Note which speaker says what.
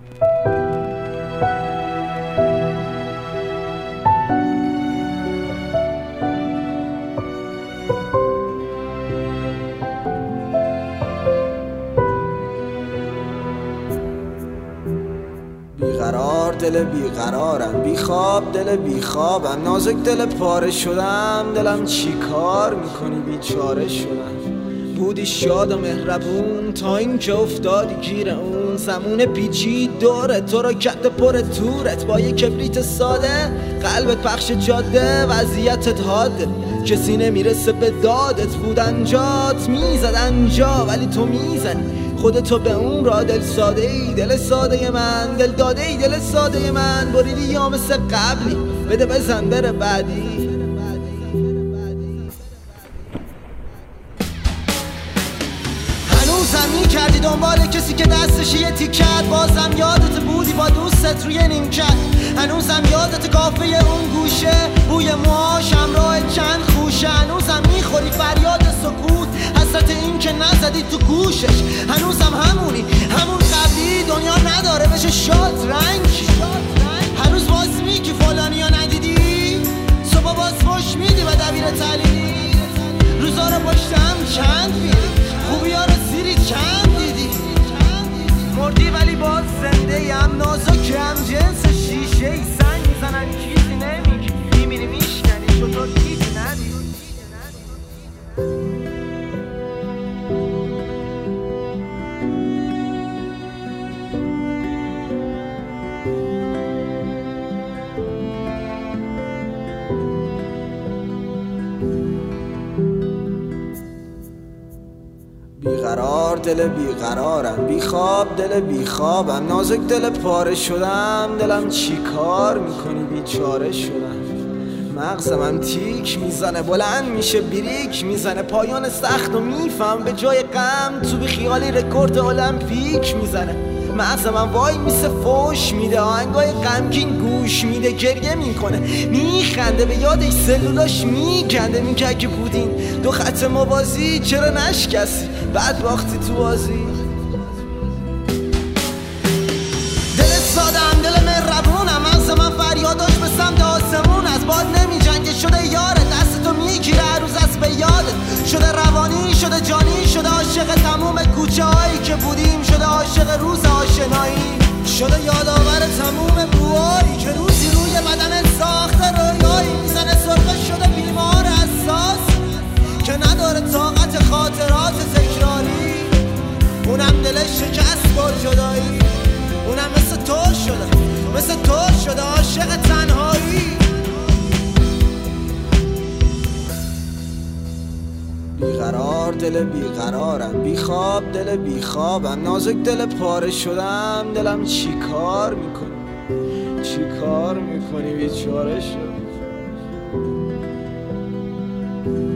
Speaker 1: بیقرار دل بیقرارم، بیخواب دل بیخوابم، نازک دل پاره شدم، دلم چی کار میکنی بیچاره شدم. بودی شاد و مهربون تا این که افتادی گیر اون زمون پیچید دورت، تو رو کت پر تورت با یه کبریت ساده، قلبت پخش جاده، وضعیتت حاده، کسی نمیرسه به دادت. بودن جات میزدن جا ولی تو میزنی خودتو به اون را. دل ساده ای دل ساده من، دل داده ای دل ساده من، بریدی یا مثل قبلی بده بزن بره بعدی. هنوزم میکردی دنبال کسی که دستش یه تیکت، بازم یادت بودی با دوستت روی نیمکت. هنوزم یادت کافه اون گوشه، بوی موهاش همراه چند خوشه. هنوزم میخوری فریاد سکوت، حسرت این که نزدی تو گوشش. هنوزم همونی همون قبلی، دنیا نداره بشه شاد رنگی. هنوز باز میگی فلانی ها ندیدی، صبح باز فش میدی به دبیر تعلیمی. روزا رو پشتم چند میری، خوبی ها رو زیری چند دیدی. مردی ولی باز زنده یم، نازکم جنس شیشه ای. سنگ میزنن چیزی نمیگی، میمیری میشکنی چطور دیدی ندیدی. بیقرار دل بیقرارم، بیخواب دل بیخوابم، نازک دل پاره شدم، دلم چی کار میکنی بیچاره شدم. مغزم تیک میزنه، بلند میشه بریک میزنه، پایان سخت و میفهم به جای غم تو بی خیالی رکورد المپیک میزنه. مغزم وای میسه فوش میده، آهنگای غمگین گوش میده، گریه میکنه میخنده به یادش سلولاش میگنده. میگه که بودین دو خط موازی چرا نشکستی بعد باختی تو بازی. دل سادم دل مهربونم، مغز من فریاداش به سمت آسمون، از باد نمی جنگه شده یاره، دستتو میگیره هر روز از به یادت. شده روانی شده جانی، شده عاشق تموم کوچه هایی که بودیم، شده عاشق روز آشنایی، شده یادآور تموم بوهایی که روزی روی بدنت ساخته رویایی. میزنه سرخه شده بیمار حساس که نداره طاقت خاطرات تکراری. اونم دلش شکست با جدایی، اونم مثل تو شده مثل تو شده عاشق تنهایی. بیقرار دل بیقرارم، بیخواب دل بیخوابم، نازک دل پاره شدم، دلم چی کار میکنی چی کار میکنی بیچاره شد.